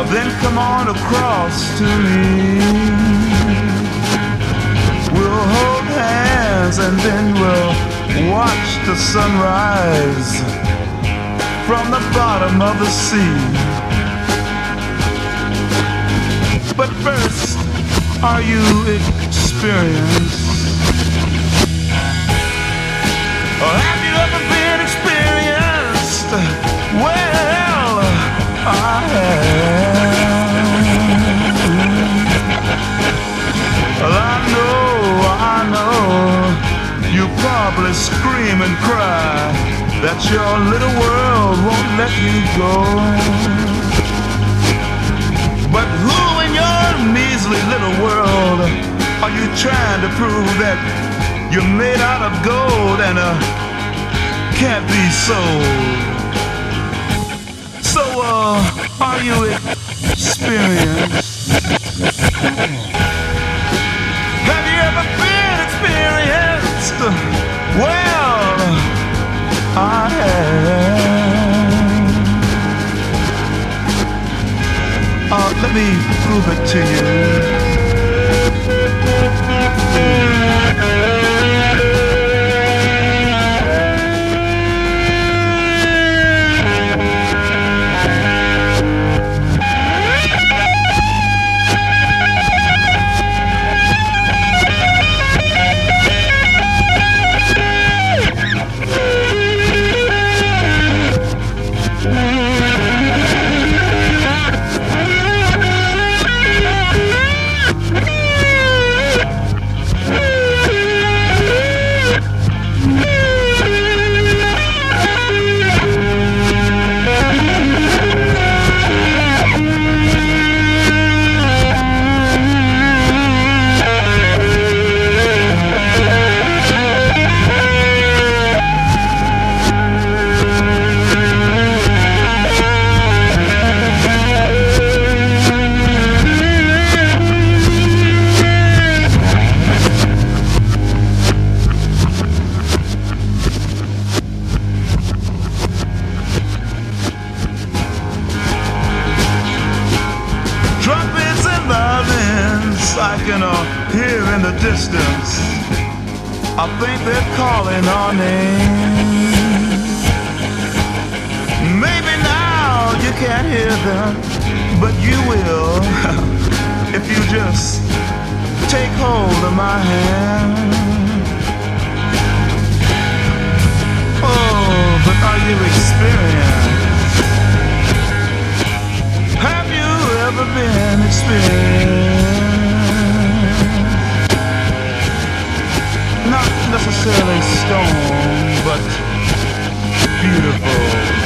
Then come on across to me. We'll hold hands and then we'll watch the sunrise from the bottom of the sea. But first, are you experienced? Or have you ever been experienced? Well, I have. Well, I know, you probably scream and cry that your little world won't let you go. But who in your measly little world are you trying to prove that you're made out of gold and can't be sold? So, are you experienced? Have you ever been experienced? Well, I have. Let me prove it to you. I can hear in the distance, I think they're calling our name. Maybe now you can't hear them, but you will if you just take hold of my hand. Oh, but are you experienced? Have you ever been experienced? Not necessarily stone, but beautiful.